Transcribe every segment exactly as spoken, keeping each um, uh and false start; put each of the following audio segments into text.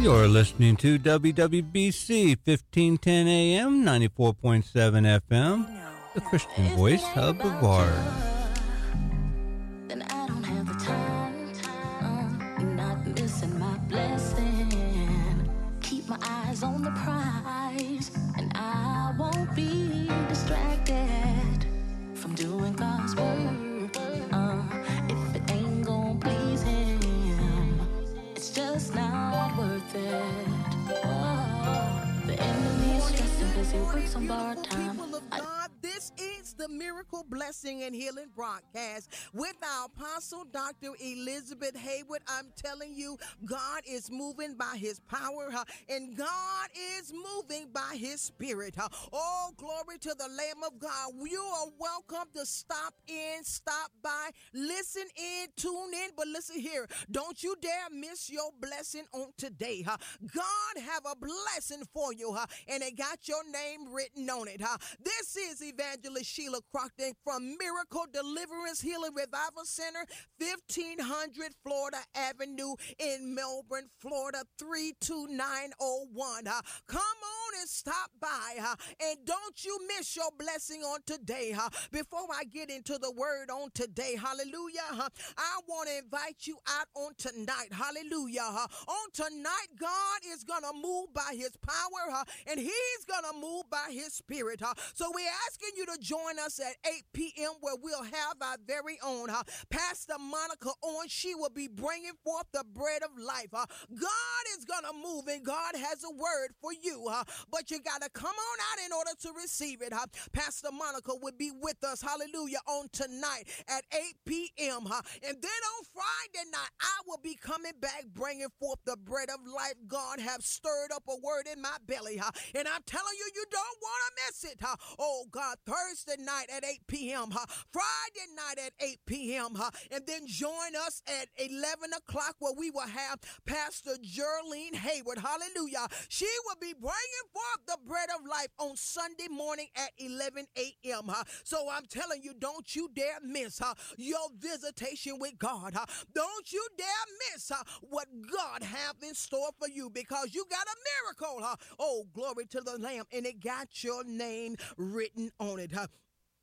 You're listening to W W B C fifteen ten A M, ninety-four point seven F M, the Christian voice of Brevard. Then I don't have the time. Uh, you're not missing my blessing. Keep my eyes on the prize, and I won't be distracted from doing God's work. Uh, if it ain't gonna please Him, it's just not worth it. Oh, the enemy is stressing because he works on borrowed time. God, this is the Miracle Blessing and Healing broadcast with our apostle, Doctor Elizabeth Haywood. I'm telling you, God is moving by His power, huh? And God is moving by His Spirit. Huh? Oh, glory to the Lamb of God. You are welcome to stop in, stop by, listen in, tune in. But listen here, don't you dare miss your blessing on today. Huh? God have a blessing for you, huh? And it got your name written on it. Huh? This is Evangelist Sheila Crockton from Miracle Deliverance Healing Revival Center, fifteen hundred Florida Avenue in Melbourne, Florida, three two nine oh one. Uh, come on and stop by, uh, and don't you miss your blessing on today. Uh, before I get into the word on today, hallelujah, uh, I want to invite you out on tonight, hallelujah. Uh, on tonight, God is going to move by His power, uh, and He's going to move by His Spirit. Uh, so we're asking you to join us at eight p.m. where we'll have our very own uh, Pastor Monica on. She will be bringing forth the bread of life. Uh, God is going to move, and God has a word for you, uh, but you got to come on out in order to receive it. Uh, Pastor Monica will be with us, hallelujah, on tonight at eight p.m. Uh, and then on Friday night, I will be coming back bringing forth the bread of life. God have stirred up a word in my belly, uh, and I'm telling you, you don't want to miss it. Uh, oh, God, Thursday night at eight p.m., uh, Friday night at eight p.m., uh, and then join us at eleven o'clock where we will have Pastor Geraldine Hayward, hallelujah. She will be bringing forth the bread of life on Sunday morning at eleven a.m. Uh, so I'm telling you, don't you dare miss uh, your visitation with God. Uh, don't you dare miss uh, what God have in store for you, because you got a miracle. Uh, oh, glory to the Lamb, and it got your name written on it. Uh,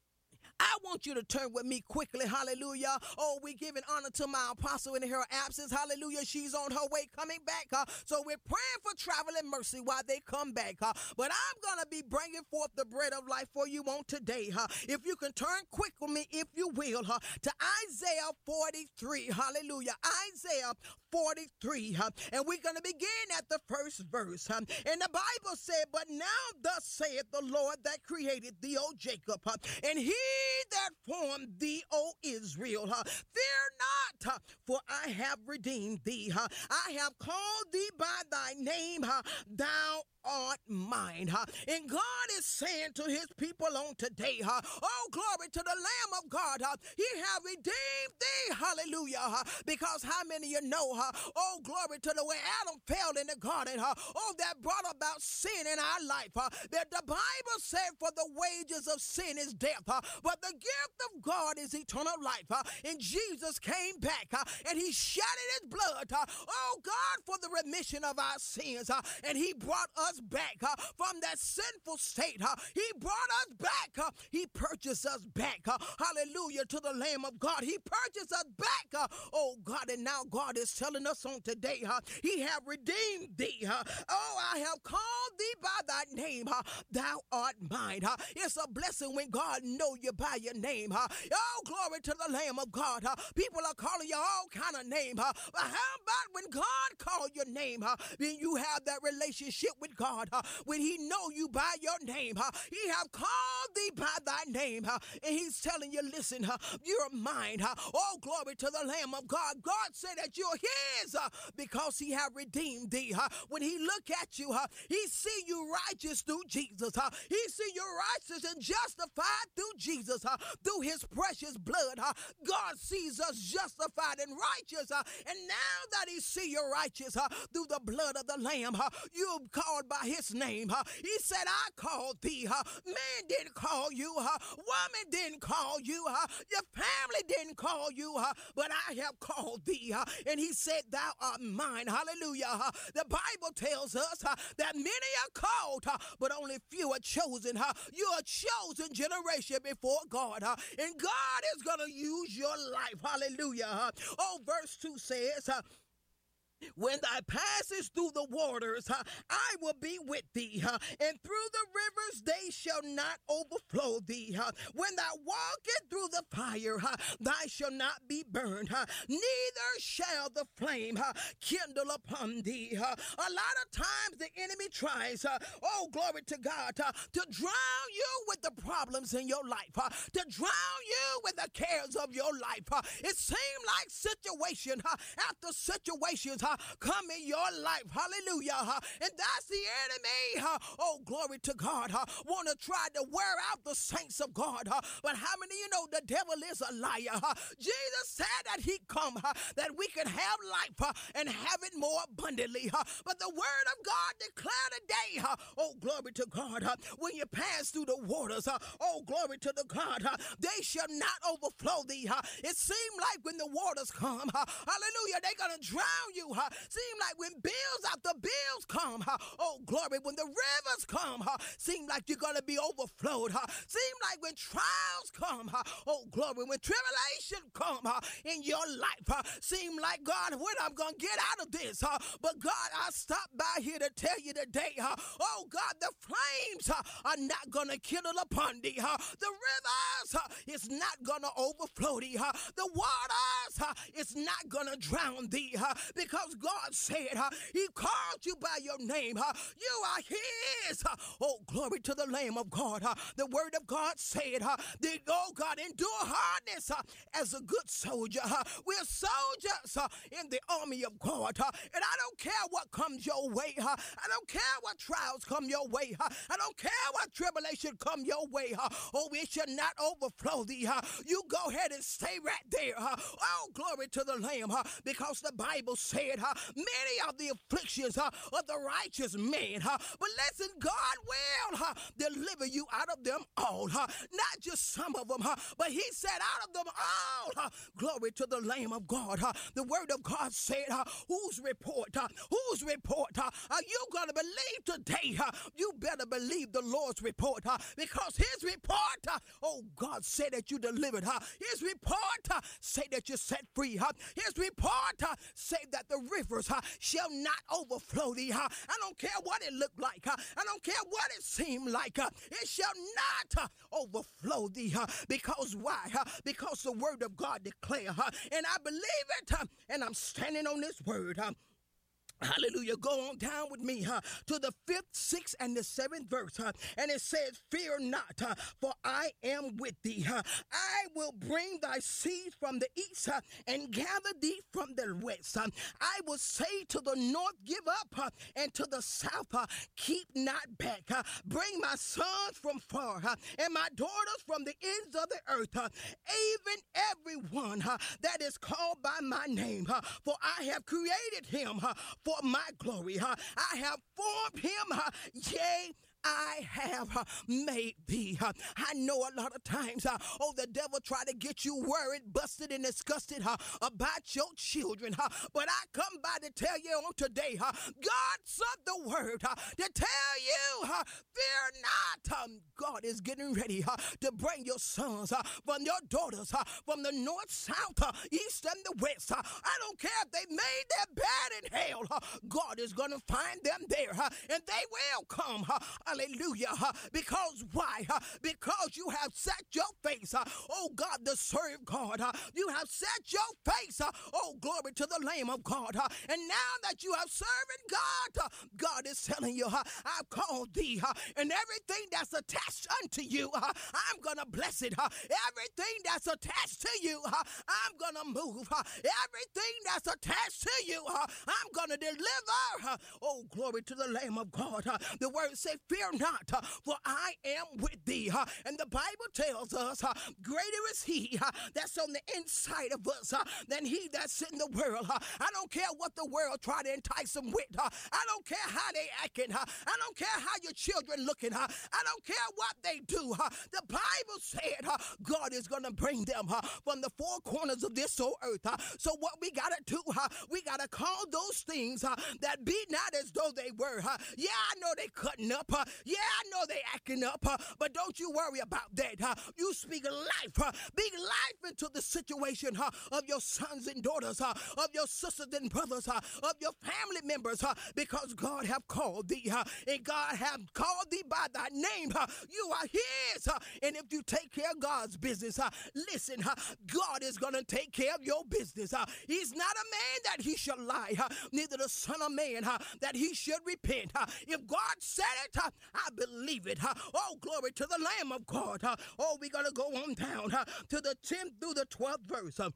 I want you to turn with me quickly, hallelujah. Oh, we're giving honor to my apostle in her absence, hallelujah. She's on her way coming back, uh, so we're praying for traveling mercy while they come back. Uh, but I'm going to be bringing forth the bread of life for you on today. Uh, if you can turn quick with me, if you will, uh, to Isaiah forty-three, hallelujah. Isaiah forty-three, uh, and we're going to begin at the first verse. Uh, and the Bible said, but now thus saith the Lord that created thee, O Jacob, uh, and he that formed thee, O Israel. Uh, fear not, uh, for I have redeemed thee. Uh, I have called thee by thy name. Uh, thou art mine. Uh, and God is saying to His people on today, uh, oh, glory to the Lamb of God. Uh, he have redeemed thee. Hallelujah. Uh, because how many of you know, uh, oh, glory to the way Adam fell in the garden. Uh, oh, that brought about sin in our life. Uh, that the Bible said, for the wages of sin is death. Uh, but the gift of God is eternal life. Uh, and Jesus came back uh, and He shedded His blood. Uh, oh, God, for the remission of our sins. Uh, and He brought us back uh, from that sinful state. Uh, he brought us back. Uh, he purchased us back. Uh, hallelujah to the Lamb of God. He purchased us back. Uh, oh, God, and now God is telling us on today, uh, He have redeemed thee. Uh, oh, I have called thee by thy name. Uh, thou art mine. Uh, it's a blessing when God know you by your name. Uh, oh, glory to the Lamb of God. Uh, people are calling you all kind of name. Uh, but how about when God called your name? Uh, then you have that relationship with God. God, uh, when He know you by your name, uh, He have called thee by thy name, uh, and He's telling you, listen, uh, you're mine. Uh, oh, glory to the Lamb of God. God said that you're His uh, because He have redeemed thee. Uh, when He look at you, uh, He see you righteous through Jesus. Uh, he see you righteous and justified through Jesus, uh, through His precious blood. Uh, God sees us justified and righteous, uh, and now that He see you righteous, riches uh, through the blood of the Lamb. Uh, you're called by his name. Uh, he said, I called thee. Uh, man didn't call you. Uh, woman didn't call you. Uh, your family didn't call you. Uh, but I have called thee. Uh, and he said, thou art mine. Hallelujah. Uh, the Bible tells us uh, that many are called, uh, but only few are chosen. Uh, you are a chosen generation before God. Uh, and God is going to use your life. Hallelujah. Uh, oh, verse two says, uh, when thou passest through the waters, uh, I will be with thee, uh, and through the rivers they shall not overflow thee. Uh, when thou walkest through the fire, uh, thou shalt not be burned, uh, neither shall the flame uh, kindle upon thee. Uh, a lot of times the enemy tries, uh, oh, glory to God, uh, to drown you with the problems in your life, uh, to drown you with the cares of your life. Uh, it seems like situation uh, after situations uh, come in your life. Hallelujah. Uh, and that's the enemy. Uh, oh, glory to God. Uh, want to try to wear out the saints of God. Uh, but how many of you know the devil is a liar? Uh, Jesus said that he come uh, that we could have life uh, and have it more abundantly. Uh, but the word of God declared today, uh, oh, glory to God, uh, when you pass through the waters, uh, oh, glory to the God, uh, they shall not overflow thee. Uh, it seemed like when the waters come, uh, hallelujah, they're going to drown you. Uh, seem like when bills after bills come, uh, oh, glory, when the rivers come, uh, seem like you're going to be overflowed. Uh, seem like when trials come, uh, oh, glory, when tribulation come uh, in your life, uh, seem like, God, when I'm going to get out of this. Uh, but God, I stopped by here to tell you today, uh, oh, God, the flames uh, are not going to kindle upon thee. Uh, the rivers uh, is not going to overflow thee. Uh, the waters uh, is not going to drown thee uh, because God said uh, he called you by your name. Uh, you are his. Uh, oh, glory to the Lamb of God. Uh, the word of God said, uh, that, oh, God, endure hardness uh, as a good soldier. Uh, we're soldiers uh, in the army of God. Uh, and I don't care what comes your way. Uh, I don't care what trials come your way. Uh, I don't care what tribulation come your way. Uh, oh, it should not overflow thee. Uh, you go ahead and stay right there. Uh, oh, glory to the Lamb. Uh, because the Bible said, uh, many are the afflictions uh, of the righteous man. Uh, but listen, God will uh, deliver you out of them all. Uh, not just some of them, uh, but he said out of them all. Uh, glory to the Lamb of God. Uh, the word of God said, uh, whose report, uh, whose report uh, are you going to believe today? Uh, you better believe the Lord's report uh, because his report, uh, oh, God said that you delivered. Uh, his report uh, say that you're set free. Uh, his report uh, say that the rivers uh, shall not overflow thee. Uh, I don't care what it looked like. Uh, I don't care what it seemed like. Uh, it shall not uh, overflow thee. Uh, because why? Uh, because the word of God declare, uh, and I believe it, uh, and I'm standing on this word. Uh, Hallelujah. Go on down with me huh, to the fifth, sixth, and the seventh verse. Huh, and it says, fear not, huh, for I am with thee. Huh. I will bring thy seed from the east huh, and gather thee from the west. Huh. I will say to the north, give up, huh, and to the south, huh, keep not back. Huh. Bring my sons from far huh, and my daughters from the ends of the earth. Huh. Even everyone huh, that is called by my name. Huh, for I have created him huh, for For my glory, huh? I have formed him, huh? Yea, I have uh, made thee. Uh, I know a lot of times, uh, oh, the devil try to get you worried, busted, and disgusted uh, about your children. Uh, but I come by to tell you on today, uh, God sent the word uh, to tell you, uh, fear not. Um, God is getting ready uh, to bring your sons uh, from your daughters uh, from the north, south, uh, east, and the west. Uh, I don't care if they made their bed in hell. Uh, God is going to find them there, uh, and they will come. Uh, Hallelujah. Uh, because why? Uh, because you have set your face, uh, oh God, to serve God. Uh, you have set your face, uh, oh glory to the Lamb of God. Uh, and now that you have served God, uh, God is telling you, uh, I've called thee, uh, and everything that's attached unto you, uh, I'm going to bless it. Uh, everything that's attached to you, uh, I'm going to move. Uh, everything that's attached to you, uh, I'm going to deliver. Uh, oh, glory to the Lamb of God. Uh, the word said, fear fear not, uh, for I am with thee. Uh, and the Bible tells us, uh, greater is he uh, that's on the inside of us uh, than he that's in the world. Uh, I don't care what the world try to entice them with. Uh, I don't care how they acting. Uh, I don't care how your children looking. Uh, I don't care what they do. Uh, the Bible said uh, God is going to bring them uh, from the four corners of this old earth. Uh, so what we got to do, uh, we got to call those things uh, that be not as though they were. Uh, yeah, I know they cutting up. Uh, yeah, I know they acting up. Uh, but don't you worry about that. Uh, you speak life. Uh, speak life into the situation uh, of your sons and daughters, uh, of your sisters and brothers, uh, of your family members, uh, because God have called thee, uh, and God have called thee by thy name. Uh, you are his. Uh, and if you take care of God's business, uh, listen, uh, God is going to take care of your business. Uh, he's not a man that he shall lie, uh, neither the son of man uh, that he should repent. Uh, if God said it, uh, I believe it. Uh, oh, glory to the Lamb of God. Uh, oh, we're going to go on down uh, to the tenth through the twelfth verse. Uh,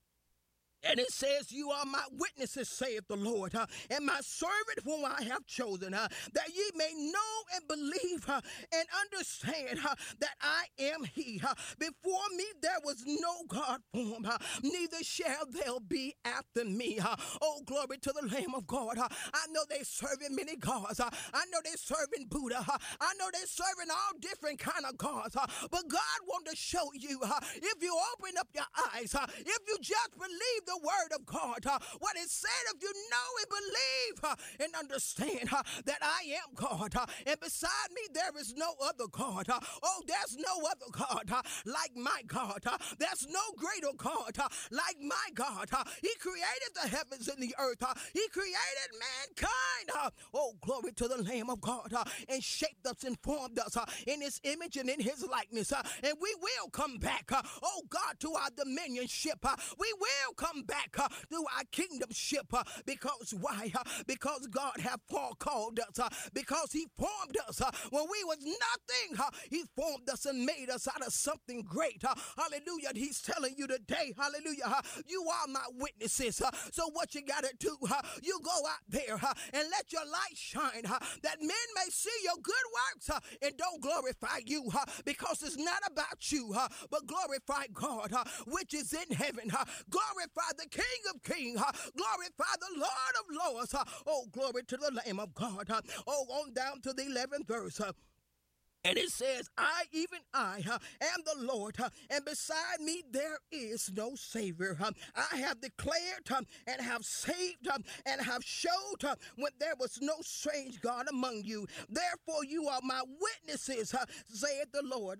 And it says, you are my witnesses, saith the Lord, uh, and my servant whom I have chosen, uh, that ye may know and believe uh, and understand uh, that I am he. Uh, before me there was no God formed, uh, neither shall there be after me. Uh, oh, glory to the Lamb of God. Uh, I know they're serving many gods. Uh, I know they're serving Buddha. Uh, I know they're serving all different kind of gods. Uh, but God wants to show you, uh, if you open up your eyes, uh, if you just believe the the word of God, uh, what it said, if you know and believe uh, and understand uh, that I am God, uh, and beside me there is no other God. Uh, oh, there's no other God uh, like my God. Uh, there's no greater God uh, like my God. Uh, he created the heavens and the earth. Uh, he created mankind. Uh, oh, glory to the Lamb of God, uh, and shaped us and formed us uh, in his image and in his likeness. Uh, and we will come back, uh, oh God, to our dominionship. Uh, we will come back uh, to our kingdomship. Uh, because why? Uh, because God have called us. Uh, because he formed us uh, when we was nothing. Uh, he formed us and made us out of something great. Uh, hallelujah. He's telling you today, hallelujah, uh, you are my witnesses. Uh, so what you got to do, uh, you go out there uh, and let your light shine, uh, that men may see your good works uh, and don't glorify you, uh, because it's not about you, uh, but glorify God, uh, which is in heaven. Uh, glorify the King of Kings. Uh, glorify the Lord of Lords. Uh, oh, glory to the Lamb of God. Uh, oh, on down to the eleventh verse. Uh, And it says, I, even I, uh, am the Lord, uh, and beside me there is no Savior. Uh, I have declared uh, and have saved uh, and have showed uh, when there was no strange God among you. Therefore you are my witnesses, uh, saith the Lord.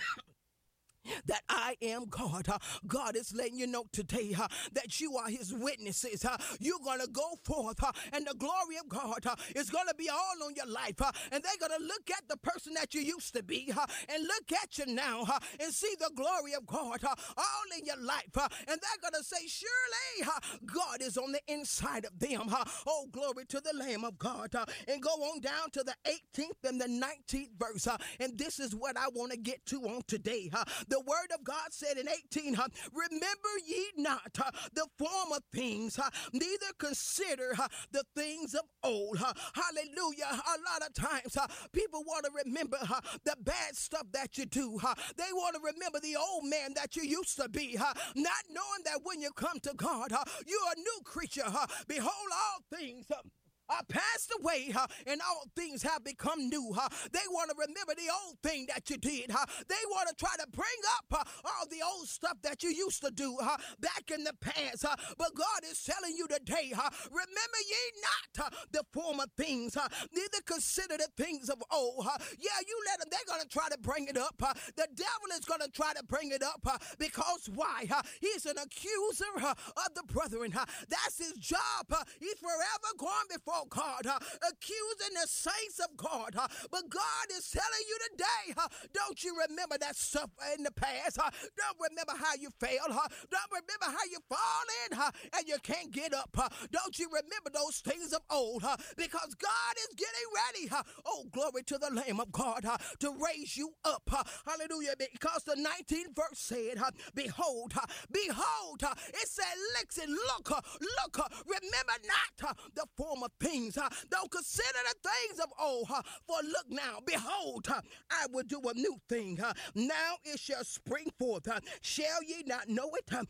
That I am God. Uh, God is letting you know today uh, that you are his witnesses. Uh, you're going to go forth uh, and the glory of God uh, is going to be all on your life. Uh, and they're going to look at the person that you used to be uh, and look at you now uh, and see the glory of God uh, all in your life. Uh, and they're going to say, surely uh, God is on the inside of them. Uh, oh, glory to the Lamb of God. Uh, and go on down to the eighteenth and the nineteenth verse. Uh, and this is what I want to get to on today. Uh, The word of God said in eighteen, uh, remember ye not uh, the former things, uh, neither consider uh, the things of old. Uh, hallelujah. A lot of times uh, people want to remember uh, the bad stuff that you do. Uh, they want to remember the old man that you used to be, uh, not knowing that when you come to God, uh, you're a new creature. Uh, behold, all things uh, are passed away, uh, and all things have become new. Uh, they want to remember the old thing that you did. Uh, they want to try to bring up uh, all the old stuff that you used to do uh, back in the past. Uh, but God is telling you today, uh, remember ye not uh, the former things, uh, neither consider the things of old. Uh, yeah, you let them. They're going to try to bring it up. Uh, the devil is going to try to bring it up uh, because why? Uh, he's an accuser uh, of the brethren. Uh, that's his job. Uh, he's forever going before God, uh, accusing the saints of God. Uh, but God is telling you today, uh, don't you remember that stuff in the past? Uh, don't remember how you failed. Uh, don't remember how you fall in uh, and you can't get up. Uh, don't you remember those things of old? Uh, because God is getting ready. Uh, oh, glory to the Lamb of God uh, to raise you up. Uh, hallelujah. Because the nineteenth verse said, uh, behold, uh, behold, uh, it said, listen, look, uh, look, uh, remember not uh, the former things. things. Uh, don't consider the things of old. Uh, for look now, behold, uh, I will do a new thing. Uh, now it shall spring forth. Uh, shall ye not know it? Uh,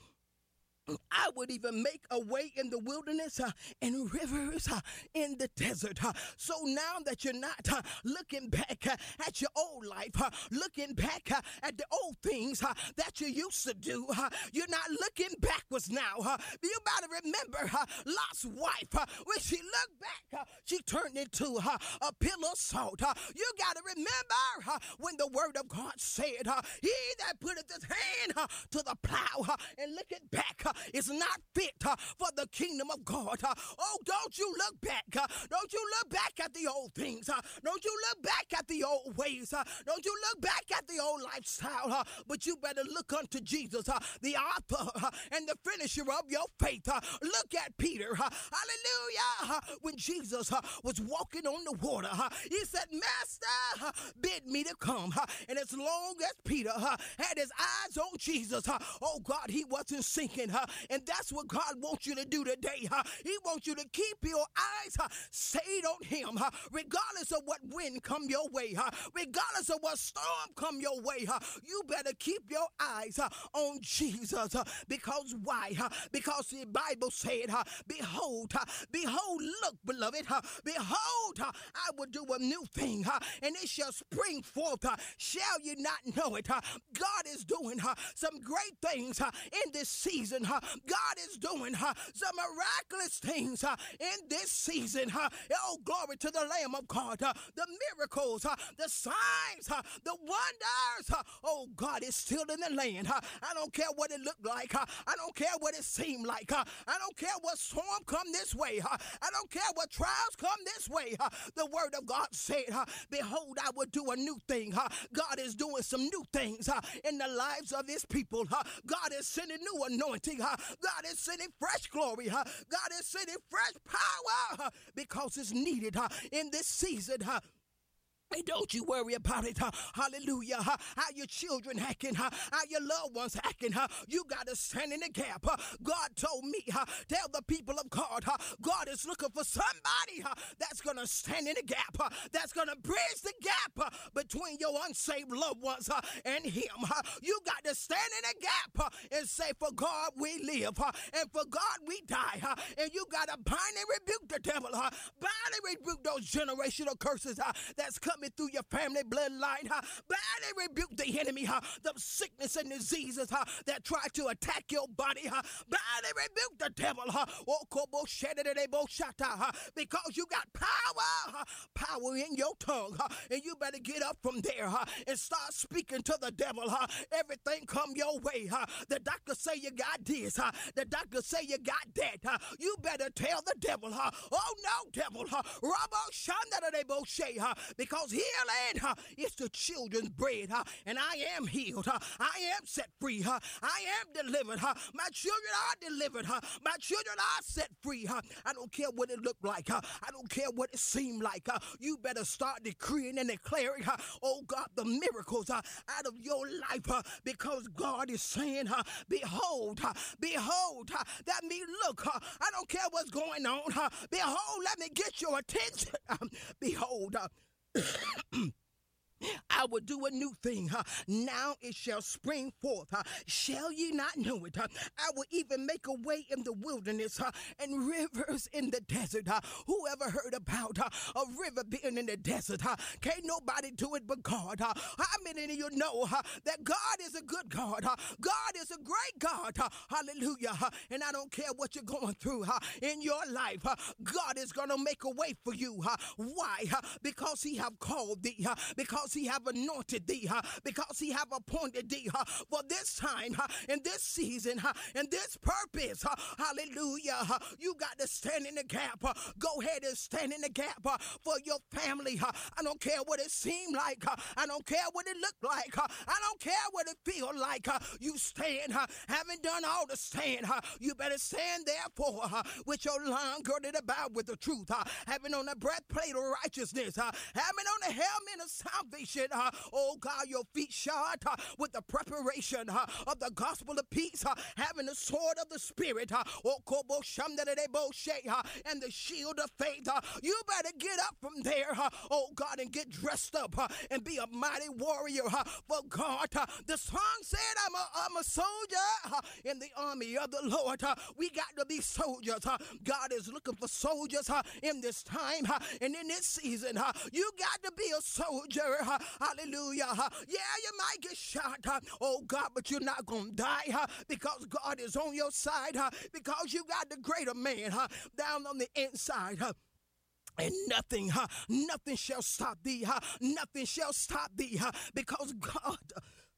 I would even make a way in the wilderness uh, and rivers uh, in the desert. Uh, so now that you're not uh, looking back uh, at your old life, uh, looking back uh, at the old things uh, that you used to do, uh, you're not looking backwards now. Uh, you better remember uh, Lot's wife. Uh, when she looked back, uh, she turned into uh, a pillar of salt. Uh, you got to remember uh, when the word of God said, uh, he that putteth his hand uh, to the plow uh, and looketh back uh, is not fit uh, for the kingdom of God. Uh, oh, don't you look back. Uh, don't you look back at the old things. Uh, don't you look back at the old ways. Uh, don't you look back at the old lifestyle. Uh, but you better look unto Jesus, uh, the author uh, and the finisher of your faith. Uh, look at Peter. Uh, hallelujah. Uh, when Jesus uh, was walking on the water, uh, he said, Master, uh, bid me to come. Uh, and as long as Peter uh, had his eyes on Jesus, uh, oh God, he wasn't sinking. Uh, and that's what God wants you to do today. Uh, he wants you to keep your eyes uh, stayed on him, uh, regardless of what wind come your way, uh, regardless of what storm come your way. Uh, you better keep your eyes uh, on Jesus. Uh, because why? Uh, because the Bible said, uh, behold, uh, behold, look, beloved, uh, behold, uh, I will do a new thing, uh, and it shall spring forth. Uh, shall you not know it? Uh, God is doing uh, some great things uh, in this season. Uh, God is doing uh, some miraculous things uh, in this season. Uh, oh, glory to the Lamb of God. Uh, the miracles, uh, the signs, uh, the wonders. Uh, oh, God is still in the land. Uh, I don't care what it looked like. Uh, I don't care what it seemed like. Uh, I don't care what storm come this way. Uh, I don't care what trials come this way. Uh, the word of God said, uh, behold, I will do a new thing. Uh, God is doing some new things uh, in the lives of his people. Uh, God is sending new anointing. Uh, God is sending fresh glory. Uh, God is sending fresh power uh, because it's needed uh, in this season. Uh, And don't you worry about it. Uh, hallelujah. Uh, how your children acting. Uh, how your loved ones acting. Uh, you got to stand in the gap. Uh, God told me, uh, tell the people of God, uh, God is looking for somebody uh, that's going to stand in the gap. Uh, that's going to bridge the gap uh, between your unsaved loved ones uh, and him. Uh, you got to stand in the gap uh, and say, for God we live. Uh, and for God we die. Uh, and you got to bind and rebuke the devil. Uh, bind and rebuke those generational curses uh, that's coming through your family bloodline. Huh? Bind and rebuke the enemy, huh? The sickness and diseases huh? that try to attack your body. Huh? Bind and rebuke the devil. Huh? Huh? Because you got power, huh? Power in your tongue. Huh? And you better get up from there huh? and start speaking to the devil. Huh? Everything come your way. Huh? The doctor say you got this. Huh? The doctor say you got that. Huh? You better tell the devil. Huh? Oh no, devil. Huh? Huh? Because healing uh, is the children's bread, uh, and I am healed. Uh, I am set free. Uh, I am delivered. Uh, my children are delivered. Uh, my children are set free. Uh, I don't care what it looked like. Uh, I don't care what it seemed like. Uh, you better start decreeing and declaring, uh, oh God, the miracles uh, out of your life uh, because God is saying, uh, behold, uh, behold, uh, that means look, uh, I don't care what's going on. Uh, behold, let me get your attention. Um, behold, uh, I will do a new thing. Huh? Now it shall spring forth. Huh? Shall ye not know it? Huh? I will even make a way in the wilderness huh? and rivers in the desert. Huh? Who ever heard about huh? a river being in the desert? Huh? Can't nobody do it but God. Huh? How many of you know huh? that God is a good God? Huh? God is a great God. Huh? Hallelujah. Huh? And I don't care what you're going through huh? in your life. Huh? God is going to make a way for you. Huh? Why? Huh? Because he have called thee. Huh? Because he have anointed thee, huh? Because he have appointed thee huh? for this time, huh? in this season, huh? in this purpose. Huh? Hallelujah. Huh? You got to stand in the gap. Huh? Go ahead and stand in the gap huh? for your family. Huh? I don't care what it seemed like. Huh? I don't care what it looked like. Huh? I don't care what it feel like. Huh? You stand. Huh? Haven't done all to stand. Huh? You better stand therefore huh? with your line girded about with the truth. Huh? Having on the breastplate of righteousness. Huh? Having on the helmet of salvation. salvation. Uh, oh God, your feet shod uh, with the preparation uh, of the gospel of peace, uh, having the sword of the Spirit, uh, oh, kobo shamdadadebo she, uh, and the shield of faith. Uh, you better get up from there, uh, oh God, and get dressed up uh, and be a mighty warrior uh, for God. Uh, the song said, I'm a, I'm a soldier uh, in the army of the Lord. Uh, we got to be soldiers. Uh, God is looking for soldiers uh, in this time uh, and in this season. Uh, you got to be a soldier. Uh, hallelujah. Uh, yeah, you might get shot. Uh, oh God, but you're not going to die uh, because God is on your side, uh, because you got the greater man uh, down on the inside. Uh, And nothing, uh, nothing shall stop thee. Uh, nothing shall stop thee uh, because God.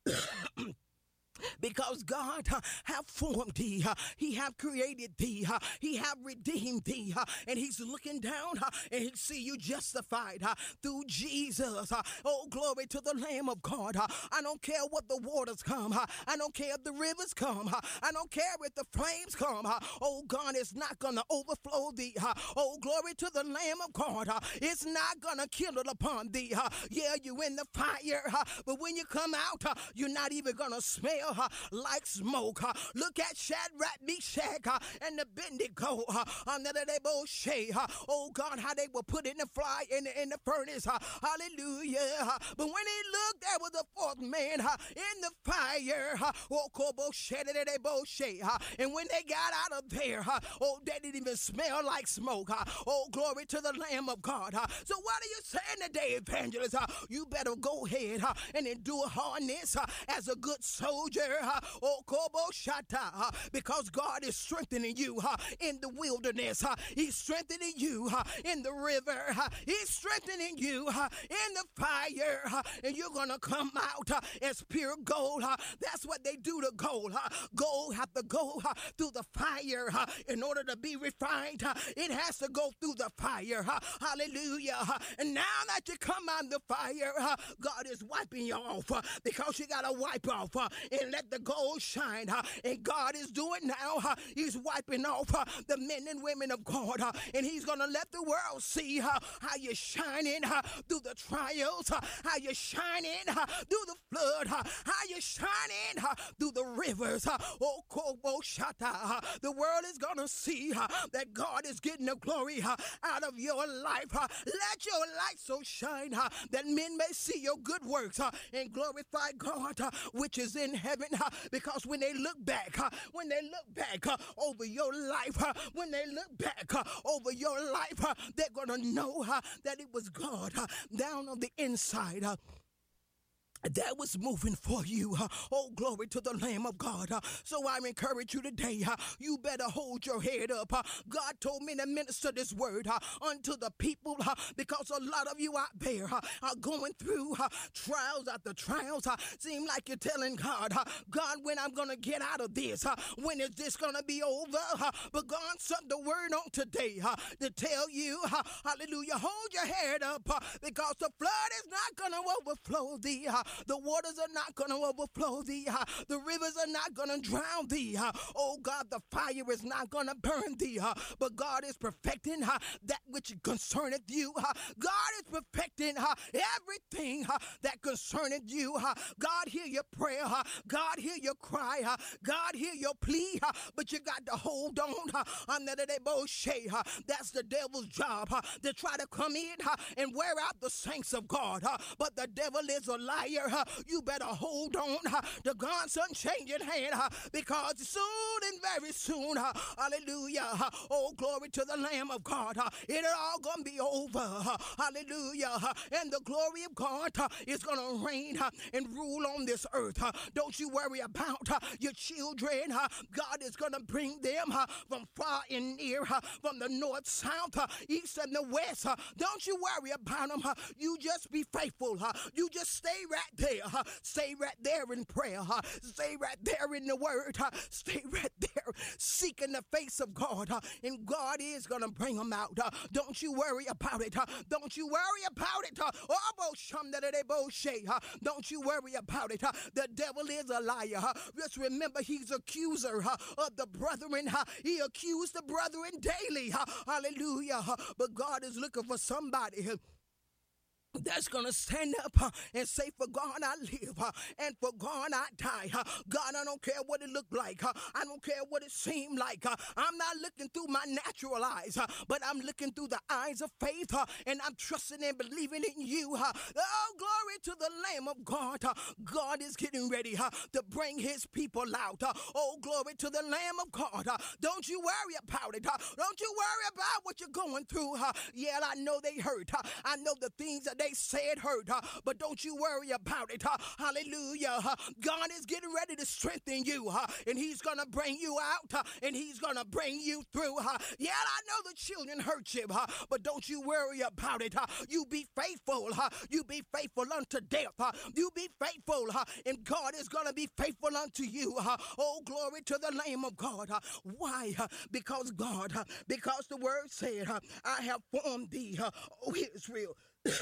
Because God uh, have formed thee, uh, he have created thee, uh, he have redeemed thee, uh, and he's looking down uh, and he see you justified uh, through Jesus. Uh, oh, glory to the Lamb of God. Uh, I don't care what the waters come. Uh, I don't care if the rivers come. Uh, I don't care if the flames come. Uh, oh, God is not going to overflow thee. Uh, oh, glory to the Lamb of God. Uh, it's not going to kindle upon thee. Uh, yeah, you in the fire, uh, but when you come out, uh, you're not even going to smell Uh, like smoke. Uh, look at Shadrach, Meshach, uh, and Abednego. Uh, under the bullshit. Uh, oh God, how they were put in the fly in the, in the furnace. Uh, hallelujah. Uh, but when he looked, there was a fourth man uh, in the fire. Uh, oh, kobo shed it, they bullshit. Uh, and when they got out of there, uh, oh, they didn't even smell like smoke. Uh, oh, glory to the Lamb of God. Uh, so what are you saying today, evangelist? Uh, you better go ahead uh, and endure hardness uh, as a good soldier. Uh, oh, Kobo Shata, uh, because God is strengthening you uh, in the wilderness. Uh, he's strengthening you uh, in the river. Uh, he's strengthening you uh, in the fire. Uh, and you're going to come out uh, as pure gold. Uh, that's what they do to gold. Uh, gold have to go uh, through the fire uh, in order to be refined. Uh, it has to go through the fire. Uh, hallelujah. Uh, and now that you come out of the fire, uh, God is wiping you off uh, because you got to wipe off uh, and let the gold shine. Uh, and God is doing now. Uh, he's wiping off uh, the men and women of God. Uh, and he's going to let the world see uh, how you're shining uh, through the trials, uh, how you're shining uh, through the flood, uh, how you're shining uh, through the rivers. Uh, oh, Kobo Shata. Uh, the world is going to see uh, that God is getting the glory uh, out of your life. Uh, let your light so shine uh, that men may see your good works uh, and glorify God uh, which is in heaven. Uh, because when they look back, uh, when they look back uh, over your life, uh, when they look back uh, over your life, uh, they're going to know uh, that it was God uh, down on the inside. Uh, that was moving for you. Uh, oh, glory to the Lamb of God. Uh, so I encourage you today, uh, you better hold your head up. Uh, God told me to minister this word uh, unto the people uh, because a lot of you out there uh, are going through uh, trials after trials. Uh, seem like you're telling God, uh, God, when I'm going to get out of this? Uh, when is this going to be over? Uh, but God sent the word on today uh, to tell you, uh, hallelujah, hold your head up uh, because the flood is not going to overflow thee. Uh, The waters are not going to overflow thee. Uh, the rivers are not going to drown thee. Uh, oh God, the fire is not going to burn thee. Uh, but God is perfecting uh, that which concerneth you. Uh, God is perfecting uh, everything uh, that concerneth you. Uh, God hear your prayer. Uh, God hear your cry. Uh, God hear your plea. Uh, but you got to hold on. Uh, under the bullshit. Uh, that's the devil's job uh, to try to come in uh, and wear out the saints of God. Uh, but the devil is a liar. Uh, you better hold on uh, to God's unchanging hand uh, because soon and very soon, uh, hallelujah, uh, oh glory to the Lamb of God, uh, it all gonna be over, uh, hallelujah, uh, and the glory of God uh, is gonna reign uh, and rule on this earth. Uh, don't you worry about uh, your children. Uh, God is gonna bring them uh, from far and near, uh, from the north, south, uh, east, and the west. Uh, don't you worry about them. Uh, you just be faithful. Uh, you just stay right there. Uh, stay right there in prayer. Uh, stay right there in the word. Uh, stay right there seeking the face of God. Uh, and God is going to bring them out. Uh, don't you worry about it. Uh, don't you worry about it. Uh, uh, don't you worry about it. Uh, the devil is a liar. Uh, just remember he's accuser uh, of the brethren. Uh, he accused the brethren daily. Uh, hallelujah. Uh, but God is looking for somebody. Uh, that's going to stand up uh, and say, for God I live uh, and for God I die. Uh, God, I don't care what it looked like. Uh, I don't care what it seemed like. Uh, I'm not looking through my natural eyes, uh, but I'm looking through the eyes of faith, uh, and I'm trusting and believing in you. Uh, oh, glory to the Lamb of God. Uh, God is getting ready uh, to bring his people out. Uh, oh, glory to the Lamb of God. Uh, don't you worry about it. Uh, don't you worry about what you're going through. Uh, yeah, I know they hurt. Uh, I know the things that they said hurt, uh, but don't you worry about it. Uh, hallelujah. Uh, God is getting ready to strengthen you, uh, and he's going to bring you out, uh, and he's going to bring you through. Uh, yeah, I know the children hurt you, uh, but don't you worry about it. Uh, you be faithful. Uh, you be faithful unto death. Uh, you be faithful, uh, and God is going to be faithful unto you. Uh, oh, glory to the Lamb of God. Uh, why? Uh, because God, uh, because the word said, uh, I have formed thee, uh, oh, Israel.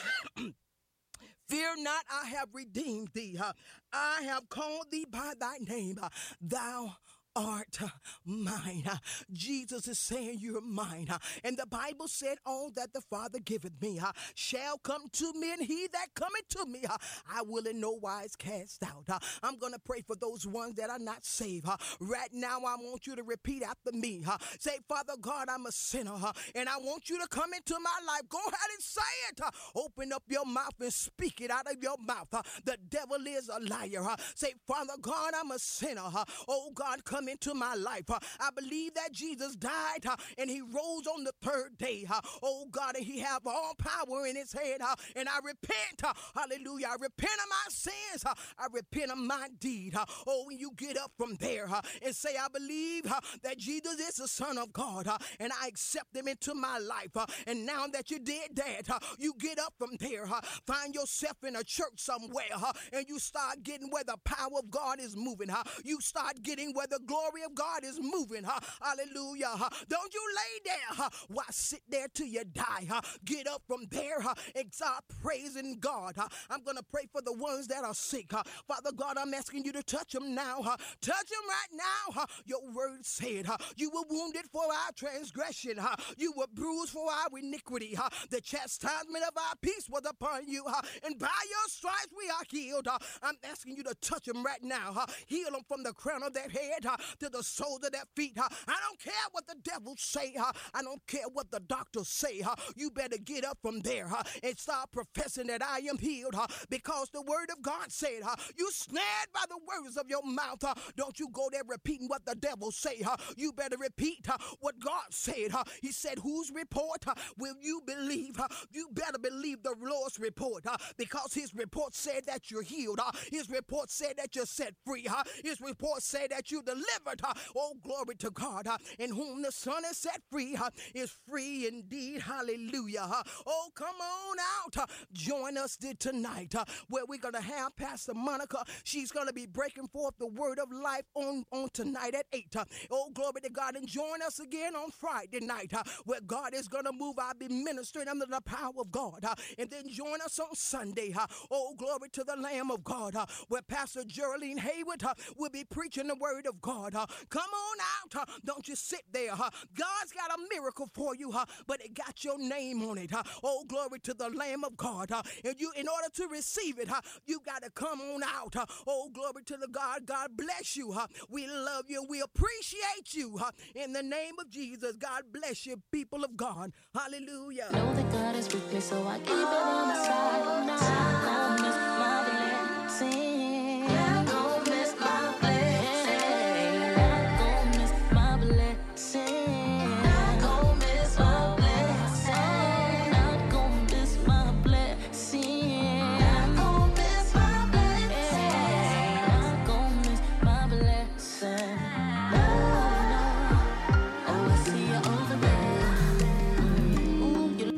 Fear not, I have redeemed thee. Uh, I have called thee by thy name. Uh, thou art uh, mine. Uh, Jesus is saying you're mine. Uh, and the Bible said, all that the Father giveth me uh, shall come to me, and he that cometh to me, uh, I will in no wise cast out. Uh, I'm going to pray for those ones that are not saved. Uh, right now, I want you to repeat after me. Uh, say, Father God, I'm a sinner, uh, and I want you to come into my life. Go ahead and say it. Uh, open up your mouth and speak it out of your mouth. Uh, the devil is a liar. Uh, say, Father God, I'm a sinner. Uh, oh God, come into my life. Uh, I believe that Jesus died uh, and he rose on the third day. Uh, oh God, and he have all power in his head. Uh, and I repent. Uh, hallelujah. I repent of my sins. Uh, I repent of my deed. Uh, oh, when you get up from there uh, and say, I believe uh, that Jesus is the Son of God, uh, and I accept him into my life. Uh, and now that you did that, uh, you get up from there. Uh, find yourself in a church somewhere, uh, and you start getting where the power of God is moving. Uh, you start getting where the glory of God is moving. Uh, hallelujah. Uh, don't you lay there. Uh, why sit there till you die? Uh, get up from there uh, and start praising God. Uh, I'm going to pray for the ones that are sick. Uh, Father God, I'm asking you to touch them now. Uh, touch them right now. Uh, your word said uh, you were wounded for our transgression. Uh, you were bruised for our iniquity. Uh, the chastisement of our peace was upon you. Uh, and by your stripes we are healed. Uh, I'm asking you to touch them right now. Uh, heal them from the crown of their head uh, to the soles of their feet. Uh, I don't care what the devil say. Uh, I don't care what the doctors say. Uh, you better get up from there uh, and start professing that I am healed uh, because the word of God said uh, you snared by the words of your mouth. Uh, don't you go there repeating what the devil say. Uh, you better repeat uh, what God said. Uh, he said, whose report uh, will you believe? Uh, you better believe the Lord's report uh, because his report said that you're healed. Uh, his report said that you're set free. Uh, his report said that you're delivered. Uh, oh, glory to God. Uh, in whom the Son is set free uh, is free indeed. Hallelujah. Uh, oh, come on out. Uh, join us tonight uh, where we're going to have Pastor Monica. She's going to be breaking forth the word of life on, on tonight at eight. Uh, oh, glory to God. And join us again on Friday night uh, where God is going to move. I'll be ministering under the power of God. Uh, and then join us on Sunday. Uh, oh, glory to the Lamb of God uh, where Pastor Geraldine Haywood uh, will be preaching the word of God. Uh, come on out. Uh, don't you sit there. Uh, God's got a miracle for you, uh, but it got your name on it. Uh, oh, glory to the Lamb of God. Uh, and you, in order to receive it, uh, you got to come on out. Uh, oh, glory to the God. God bless you. Uh, we love you. We appreciate you. Uh, in the name of Jesus, God bless you, people of God. Hallelujah. Know that God is with me, so I keep it on the side. Don't miss my blessing. Don't miss my blessing. Don't miss my blessing. Don't miss my blessing. Not gonna miss my blessing. Not gonna miss my blessing. Not gonna miss my blessing. No, no. Oh, I see you over there. Ooh, you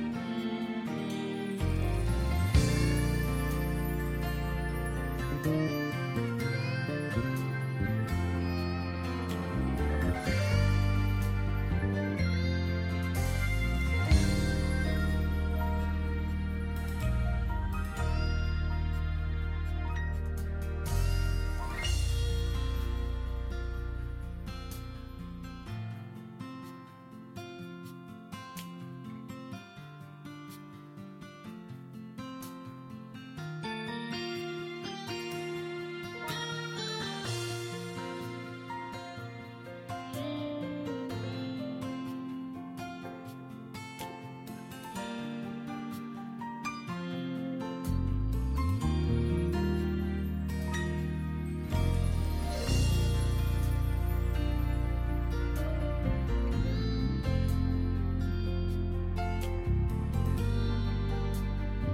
Thank you.